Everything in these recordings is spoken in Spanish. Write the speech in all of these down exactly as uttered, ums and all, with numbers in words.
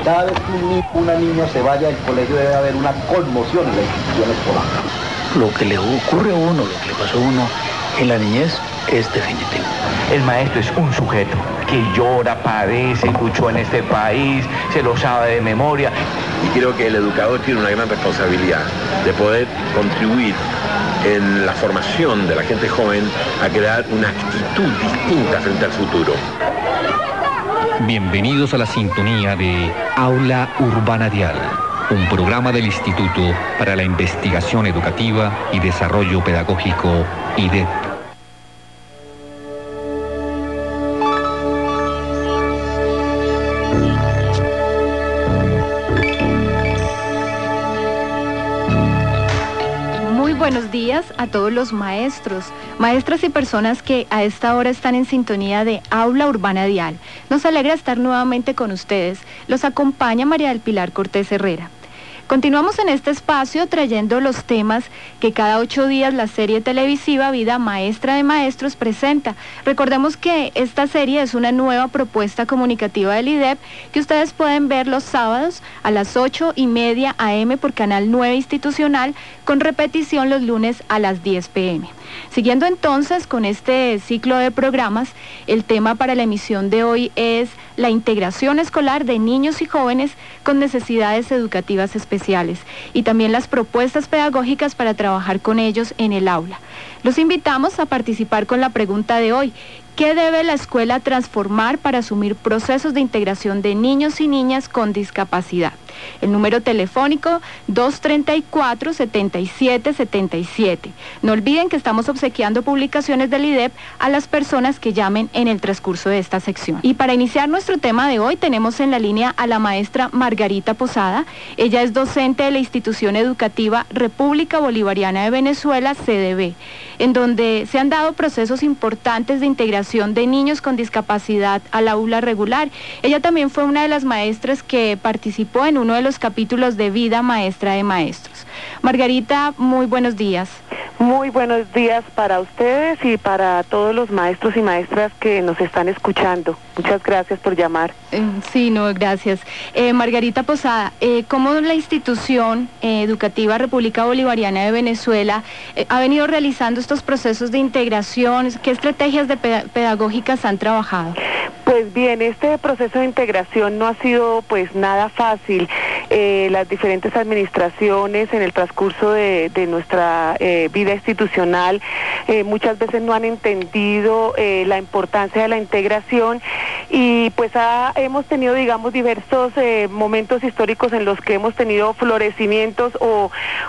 Cada vez que un ni una niña se vaya del colegio debe haber una conmoción en la institución escolar. Lo que le ocurre a uno, lo que le pasó a uno en la niñez es definitivo. El maestro es un sujeto que llora, padece, luchó en este país, se lo sabe de memoria. Y creo que el educador tiene una gran responsabilidad de poder contribuir en la formación de la gente joven a crear una actitud distinta frente al futuro. Bienvenidos a la sintonía de Aula Urbana Dial, un programa del Instituto para la Investigación Educativa y Desarrollo Pedagógico, I D E P. Buenos días a todos los maestros, maestras y personas que a esta hora están en sintonía de Aula Urbana Dial. Nos alegra estar nuevamente con ustedes. Los acompaña María del Pilar Cortés Herrera. Continuamos en este espacio trayendo los temas que cada ocho días la serie televisiva Vida Maestra de Maestros presenta. Recordemos que esta serie es una nueva propuesta comunicativa del I D E P que ustedes pueden ver los sábados a las ocho y media a eme por Canal nueve Institucional, con repetición los lunes a las diez pe eme. Siguiendo entonces con este ciclo de programas, el tema para la emisión de hoy es la integración escolar de niños y jóvenes con necesidades educativas especiales y también las propuestas pedagógicas para trabajar con ellos en el aula. Los invitamos a participar con la pregunta de hoy: ¿qué debe la escuela transformar para asumir procesos de integración de niños y niñas con discapacidad? El número telefónico dos treinta y cuatro, setenta y siete setenta y siete. No olviden que estamos obsequiando publicaciones del I D E P a las personas que llamen en el transcurso de esta sección. Y para iniciar nuestro tema de hoy tenemos en la línea a la maestra Margarita Posada. Ella es docente de la institución educativa República Bolivariana de Venezuela, C D B, en donde se han dado procesos importantes de integración de niños con discapacidad al aula regular. Ella también fue una de las maestras que participó en uno de los capítulos de Vida Maestra de Maestros. Margarita, muy buenos días. Muy buenos días para ustedes y para todos los maestros y maestras que nos están escuchando. Muchas gracias por llamar. Eh, sí, no, gracias. Eh, Margarita Posada, eh, ¿cómo la institución eh, educativa República Bolivariana de Venezuela eh, ha venido realizando estos procesos de integración? ¿Qué estrategias de ped- pedagógicas han trabajado? Pues bien, este proceso de integración no ha sido pues nada fácil. Eh, las diferentes administraciones en el transcurso de, de nuestra eh, vida institucional eh, muchas veces no han entendido eh, la importancia de la integración y pues ha, hemos tenido, digamos, diversos eh, momentos históricos en los que hemos tenido florecimientos o,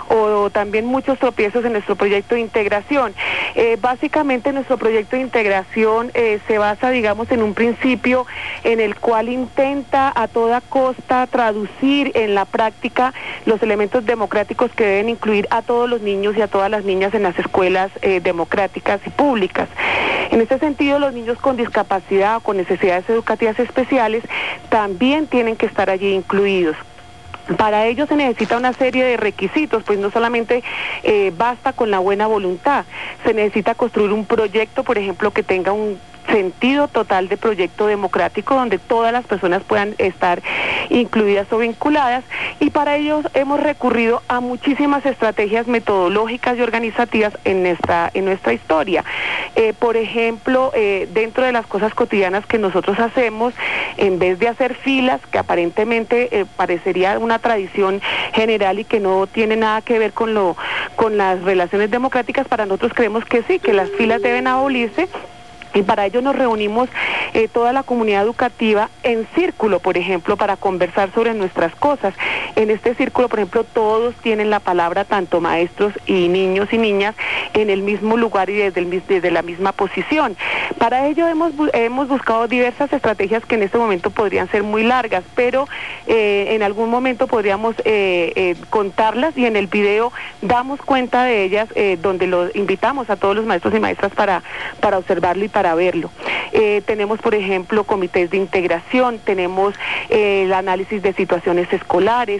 o también muchos tropiezos en nuestro proyecto de integración. Eh, básicamente nuestro proyecto de integración eh, se basa, digamos, en un principio en el cual intenta a toda costa traducir en la práctica los elementos democráticos que deben incluir a todos los niños y a todas las niñas en las escuelas eh, democráticas y públicas. En este sentido, los niños con discapacidad o con necesidades educativas especiales también tienen que estar allí incluidos. Para ello se necesita una serie de requisitos, pues no solamente eh, basta con la buena voluntad, se necesita construir un proyecto, por ejemplo, que tenga un sentido total de proyecto democrático donde todas las personas puedan estar incluidas o vinculadas, y para ello hemos recurrido a muchísimas estrategias metodológicas y organizativas en nuestra, en nuestra historia. Eh, por ejemplo, eh, dentro de las cosas cotidianas que nosotros hacemos, en vez de hacer filas, que aparentemente eh, parecería una tradición general y que no tiene nada que ver con, lo, con las relaciones democráticas, para nosotros creemos que sí, que las filas deben abolirse. Y para ello nos reunimos eh, toda la comunidad educativa en círculo, por ejemplo, para conversar sobre nuestras cosas. En este círculo, por ejemplo, todos tienen la palabra, tanto maestros y niños y niñas, en el mismo lugar y desde, el, desde la misma posición. Para ello hemos, hemos buscado diversas estrategias que en este momento podrían ser muy largas, pero eh, en algún momento podríamos eh, eh, contarlas, y en el video damos cuenta de ellas, eh, donde los invitamos a todos los maestros y maestras para, para observarlo y para verlo. Eh, tenemos, por ejemplo, comités de integración, tenemos eh, el análisis de situaciones escolares,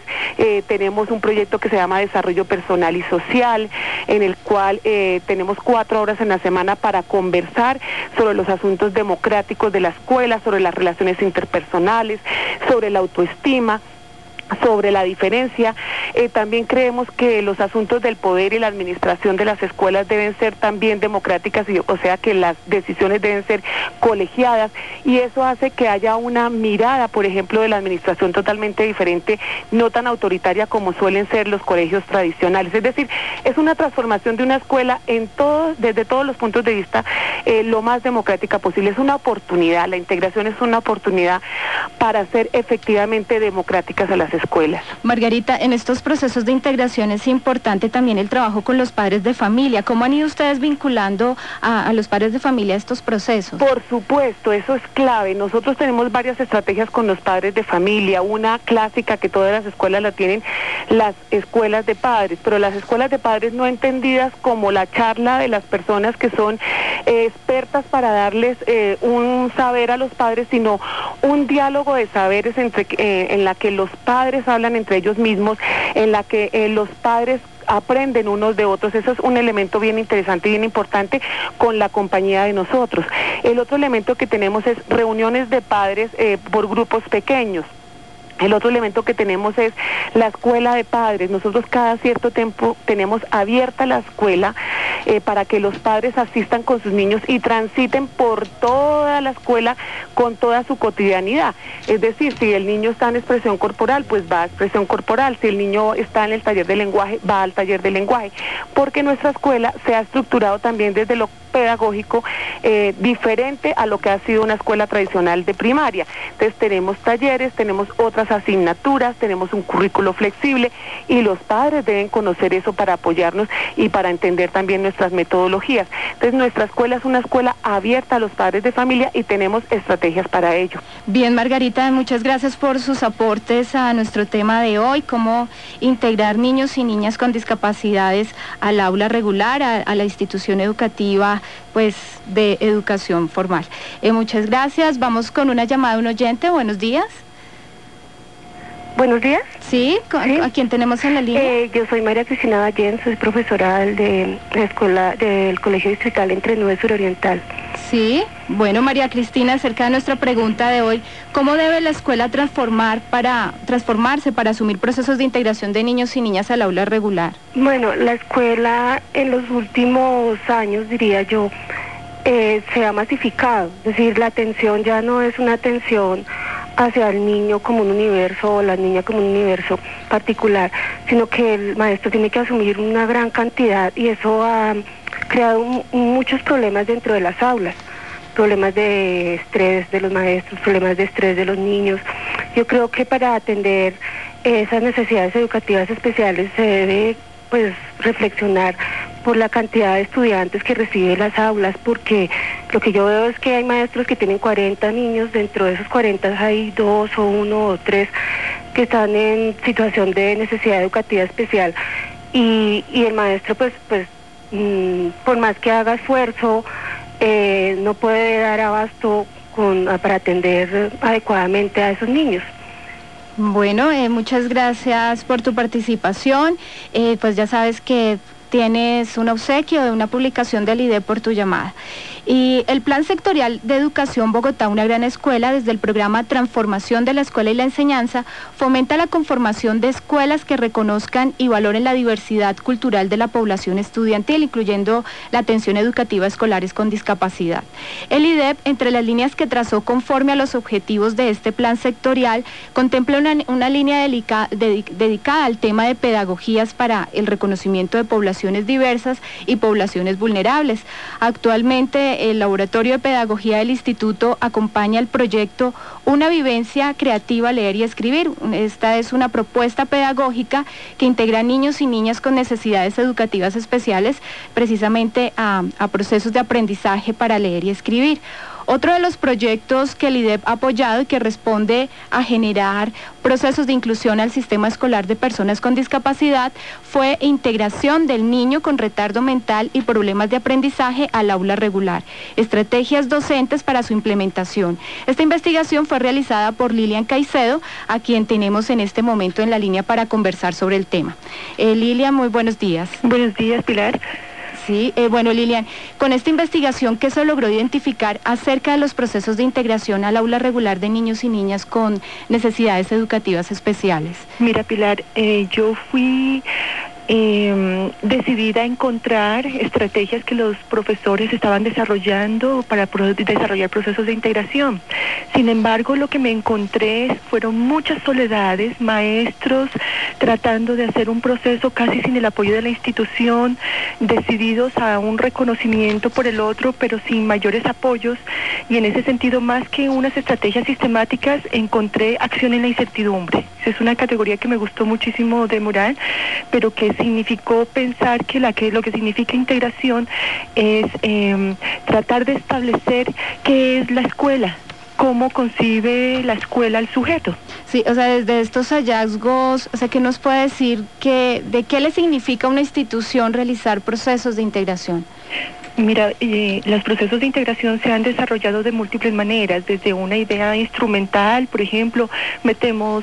eh, tenemos un proyecto que se llama Desarrollo Personal y Social, en el cual eh, tenemos cuatro horas en la semana para conversar sobre los asuntos democráticos de la escuela, sobre las relaciones interpersonales, sobre la autoestima, sobre la diferencia. Eh, también creemos que los asuntos del poder y la administración de las escuelas deben ser también democráticas, y, o sea que las decisiones deben ser colegiadas, y eso hace que haya una mirada, por ejemplo, de la administración totalmente diferente, no tan autoritaria como suelen ser los colegios tradicionales. Es decir, es una transformación de una escuela en todo, desde todos los puntos de vista, eh, lo más democrática posible. Es una oportunidad, la integración es una oportunidad para ser efectivamente democráticas a las escuelas. Margarita, en estos procesos de integración es importante también el trabajo con los padres de familia. ¿Cómo han ido ustedes vinculando a, a los padres de familia a estos procesos? Por supuesto, eso es clave. Nosotros tenemos varias estrategias con los padres de familia. Una clásica que todas las escuelas la tienen, las escuelas de padres, pero las escuelas de padres no entendidas como la charla de las personas que son eh, expertas para darles eh, un saber a los padres, sino un diálogo de saberes entre, eh, en la que los padres hablan entre ellos mismos, en la que eh, los padres aprenden unos de otros. Eso es un elemento bien interesante y bien importante con la compañía de nosotros. El otro elemento que tenemos es reuniones de padres eh, por grupos pequeños. El otro elemento que tenemos es la escuela de padres. Nosotros cada cierto tiempo tenemos abierta la escuela eh, para que los padres asistan con sus niños y transiten por toda la escuela con toda su cotidianidad. Es decir, si el niño está en expresión corporal, pues va a expresión corporal. Si el niño está en el taller de lenguaje, va al taller de lenguaje. Porque nuestra escuela se ha estructurado también desde lo pedagógico eh, diferente a lo que ha sido una escuela tradicional de primaria. Entonces tenemos talleres, tenemos otras asignaturas, tenemos un currículo flexible, y los padres deben conocer eso para apoyarnos y para entender también nuestras metodologías. Entonces nuestra escuela es una escuela abierta a los padres de familia y tenemos estrategias para ello. Bien, Margarita, muchas gracias por sus aportes a nuestro tema de hoy, cómo integrar niños y niñas con discapacidades al aula regular, a, a la institución educativa pues de educación formal. Eh, muchas gracias. Vamos con una llamada de un oyente. Buenos días. Buenos días. Sí, ¿Sí? ¿a quién tenemos en la línea? Eh, yo soy María Cristina Ballén, soy profesora de la escuela del Colegio Distrital Entre Nubes Suroriental. Sí, bueno, María Cristina, acerca de nuestra pregunta de hoy, ¿cómo debe la escuela transformar para transformarse para asumir procesos de integración de niños y niñas al aula regular? Bueno, la escuela en los últimos años, diría yo, eh, se ha masificado, es decir, la atención ya no es una atención hacia el niño como un universo o la niña como un universo particular, sino que el maestro tiene que asumir una gran cantidad, y eso ha creado un, muchos problemas dentro de las aulas, problemas de estrés de los maestros, problemas de estrés de los niños. Yo creo que para atender esas necesidades educativas especiales se debe pues reflexionar por la cantidad de estudiantes que reciben las aulas, porque lo que yo veo es que hay maestros que tienen cuarenta niños, dentro de esos cuarenta hay dos o uno o tres que están en situación de necesidad educativa especial, y, y el maestro pues, pues mmm, por más que haga esfuerzo, eh, no puede dar abasto con, para atender adecuadamente a esos niños. Bueno, eh, muchas gracias por tu participación. Eh, pues ya sabes que tienes un obsequio de una publicación del I D E por tu llamada. Y el Plan Sectorial de Educación Bogotá, una gran escuela, desde el programa Transformación de la Escuela y la Enseñanza, fomenta la conformación de escuelas que reconozcan y valoren la diversidad cultural de la población estudiantil, incluyendo la atención educativa a escolares con discapacidad. El I D E P, entre las líneas que trazó conforme a los objetivos de este plan sectorial, contempla una, una línea dedica, dedic, dedicada al tema de pedagogías para el reconocimiento de poblaciones diversas y poblaciones vulnerables. Actualmente, el Laboratorio de Pedagogía del Instituto acompaña el proyecto Una Vivencia Creativa, Leer y Escribir. Esta es una propuesta pedagógica que integra a niños y niñas con necesidades educativas especiales precisamente a, a procesos de aprendizaje para leer y escribir. Otro de los proyectos que el I D E P ha apoyado y que responde a generar procesos de inclusión al sistema escolar de personas con discapacidad fue integración del niño con retardo mental y problemas de aprendizaje al aula regular, estrategias docentes para su implementación. Esta investigación fue realizada por Lilian Caicedo, a quien tenemos en este momento en la línea para conversar sobre el tema. Eh, Lilian, muy buenos días. Buenos días, Pilar. Sí, eh, bueno, Lilian, con esta investigación, ¿qué se logró identificar acerca de los procesos de integración al aula regular de niños y niñas con necesidades educativas especiales? Mira, Pilar, eh, yo fui eh, decidida a encontrar estrategias que los profesores estaban desarrollando para pro desarrollar procesos de integración. Sin embargo, lo que me encontré fueron muchas soledades, maestros tratando de hacer un proceso casi sin el apoyo de la institución, decididos a un reconocimiento por el otro, pero sin mayores apoyos, y en ese sentido, más que unas estrategias sistemáticas, encontré acción en la incertidumbre. Es una categoría que me gustó muchísimo de Moral, pero que significó pensar que, la que lo que significa integración es eh, tratar de establecer qué es la escuela, cómo concibe la escuela al sujeto. Sí, o sea, desde estos hallazgos, o sea, ¿qué nos puede decir que, de qué le significa a una institución realizar procesos de integración? Mira, eh, los procesos de integración se han desarrollado de múltiples maneras, desde una idea instrumental, por ejemplo, metemos,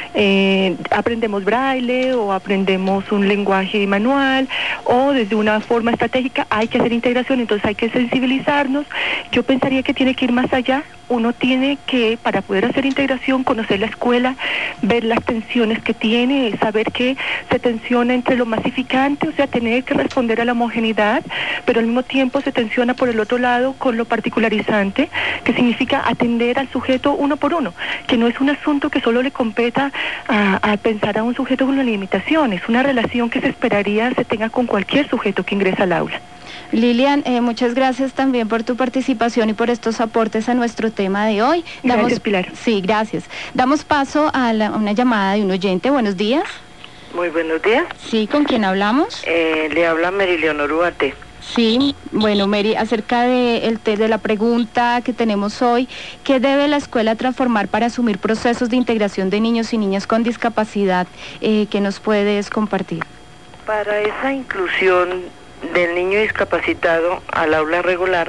eh, aprendemos braille o aprendemos un lenguaje manual, o desde una forma estratégica hay que hacer integración, entonces hay que sensibilizarnos. Yo pensaría que tiene que ir más allá. Uno tiene que, para poder hacer integración, conocer la escuela, ver las tensiones que tiene, saber que se tensiona entre lo masificante, o sea, tener que responder a la homogeneidad, pero al mismo tiempo se tensiona por el otro lado con lo particularizante, que significa atender al sujeto uno por uno, que no es un asunto que solo le competa a, a pensar a un sujeto con una limitación, es una relación que se esperaría se tenga con cualquier sujeto que ingresa al aula. Lilian, eh, muchas gracias también por tu participación y por estos aportes a nuestro tema de hoy. Damos, gracias, Pilar. Sí, gracias. Damos paso a, la, a una llamada de un oyente. Buenos días. Muy buenos días. Sí, ¿con quién hablamos? Eh, le habla Mary Leonor Ugarte. Sí, bueno, Mary, acerca de, el, de la pregunta que tenemos hoy, ¿qué debe la escuela transformar para asumir procesos de integración de niños y niñas con discapacidad? Eh, ¿Qué nos puedes compartir? Para esa inclusión del niño discapacitado al aula regular,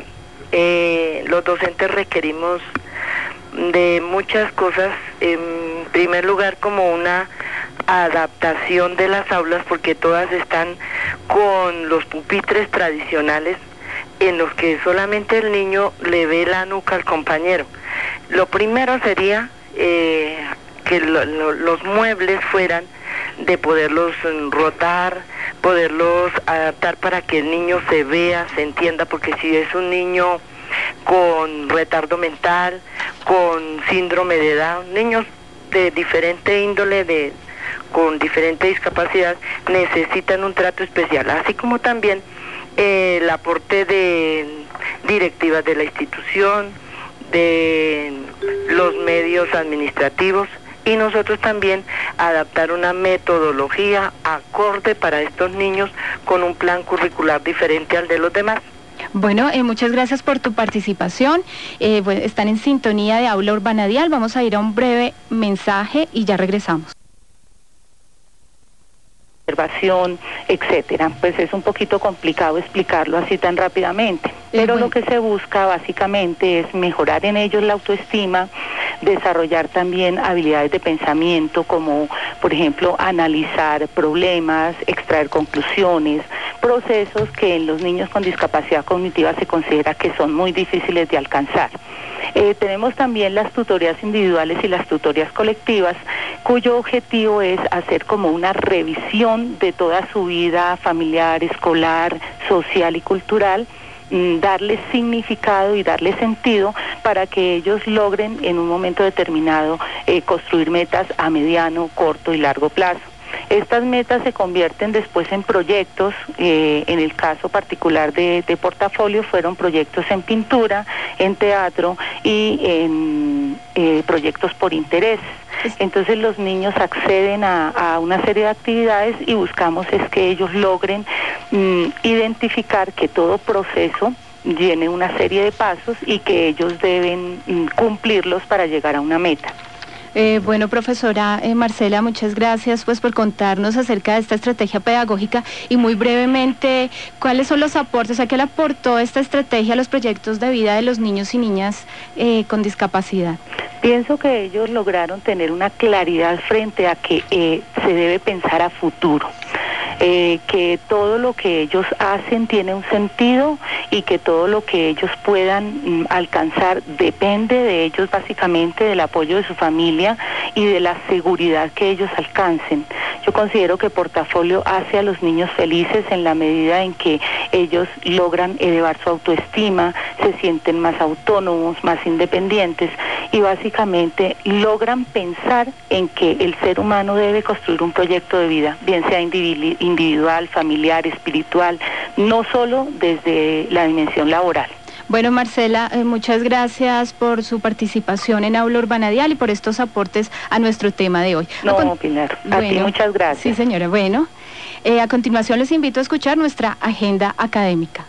eh, los docentes requerimos de muchas cosas. En primer lugar, como una adaptación de las aulas, porque todas están con los pupitres tradicionales en los que solamente el niño le ve la nuca al compañero. Lo primero sería eh, que lo, lo, los muebles fueran de poderlos rotar, poderlos adaptar para que el niño se vea, se entienda, porque si es un niño con retardo mental, con síndrome de Down, niños de diferente índole, de con diferente discapacidad, necesitan un trato especial, así como también eh, el aporte de directivas de la institución, de los medios administrativos, y nosotros también adaptar una metodología acorde para estos niños con un plan curricular diferente al de los demás. Bueno, eh, muchas gracias por tu participación. Eh, bueno, están en sintonía de Aula Urbana Dial. Vamos a ir a un breve mensaje y ya regresamos. Observación, etcétera. Pues es un poquito complicado explicarlo así tan rápidamente, pero bueno, lo que se busca básicamente es mejorar en ellos la autoestima, desarrollar también habilidades de pensamiento, como por ejemplo analizar problemas, extraer conclusiones, procesos que en los niños con discapacidad cognitiva se considera que son muy difíciles de alcanzar. Eh, tenemos también las tutorías individuales y las tutorías colectivas, cuyo objetivo es hacer como una revisión de toda su vida familiar, escolar, social y cultural, mmm, darle significado y darle sentido para que ellos logren en un momento determinado eh, construir metas a mediano, corto y largo plazo. Estas metas se convierten después en proyectos, eh, en el caso particular de, de portafolio fueron proyectos en pintura, en teatro y en eh, proyectos por interés. Entonces los niños acceden a, a una serie de actividades y buscamos es que ellos logren mm, identificar que todo proceso llene una serie de pasos y que ellos deben mm, cumplirlos para llegar a una meta. Eh, bueno, profesora eh, Marcela, muchas gracias pues por contarnos acerca de esta estrategia pedagógica y muy brevemente, ¿cuáles son los aportes? O sea, ¿qué le aportó esta estrategia a los proyectos de vida de los niños y niñas eh, con discapacidad? Pienso que ellos lograron tener una claridad frente a que eh, se debe pensar a futuro. Eh, que todo lo que ellos hacen tiene un sentido y que todo lo que ellos puedan mm, alcanzar depende de ellos, básicamente del apoyo de su familia y de la seguridad que ellos alcancen. Yo considero que Portafolio hace a los niños felices en la medida en que ellos logran elevar su autoestima, se sienten más autónomos, más independientes y básicamente logran pensar en que el ser humano debe construir un proyecto de vida, bien sea individual, individual, familiar, espiritual, no solo desde la dimensión laboral. Bueno, Marcela, eh, muchas gracias por su participación en Aula Urbana Dial y por estos aportes a nuestro tema de hoy. No, con... Pilar, a bueno, ti muchas gracias. Sí, señora. Bueno, eh, a continuación les invito a escuchar nuestra agenda académica.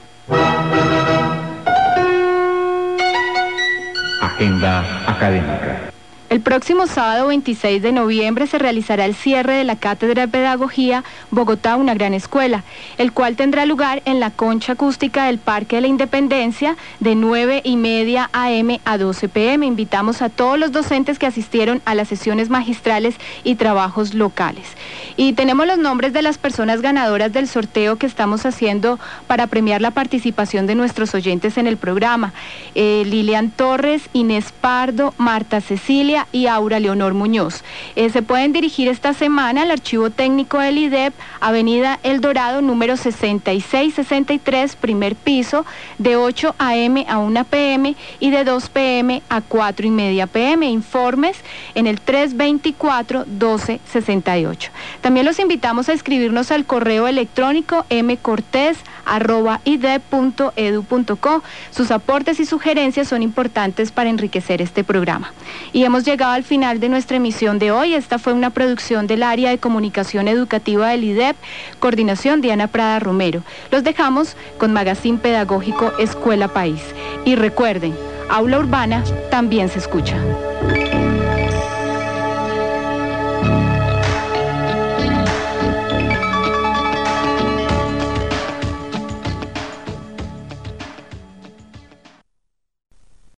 Agenda académica. El próximo sábado veintiséis de noviembre se realizará el cierre de la Cátedra de Pedagogía Bogotá, una gran escuela, el cual tendrá lugar en la concha acústica del Parque de la Independencia de nueve y media a eme a doce pe eme. Invitamos a todos los docentes que asistieron a las sesiones magistrales y trabajos locales. Y tenemos los nombres de las personas ganadoras del sorteo que estamos haciendo para premiar la participación de nuestros oyentes en el programa. Eh, Lilian Torres, Inés Pardo, Marta Cecilia y Aura Leonor Muñoz. Eh, se pueden dirigir esta semana al archivo técnico del I D E P, Avenida El Dorado, número sesenta y seis sesenta y tres, primer piso, de ocho a eme a una pe eme y de dos pe eme a cuatro y media pe eme. Informes en el tres veinticuatro doce sesenta y ocho. También los invitamos a escribirnos al correo electrónico mcortés arroba idep punto edu punto co. Sus aportes y sugerencias son importantes para enriquecer este programa. Y hemos llegado al final de nuestra emisión de hoy. Esta fue una producción del área de comunicación educativa del I D E P, coordinación Diana Prada Romero. Los dejamos con Magazine Pedagógico Escuela País. Y recuerden, Aula Urbana también se escucha.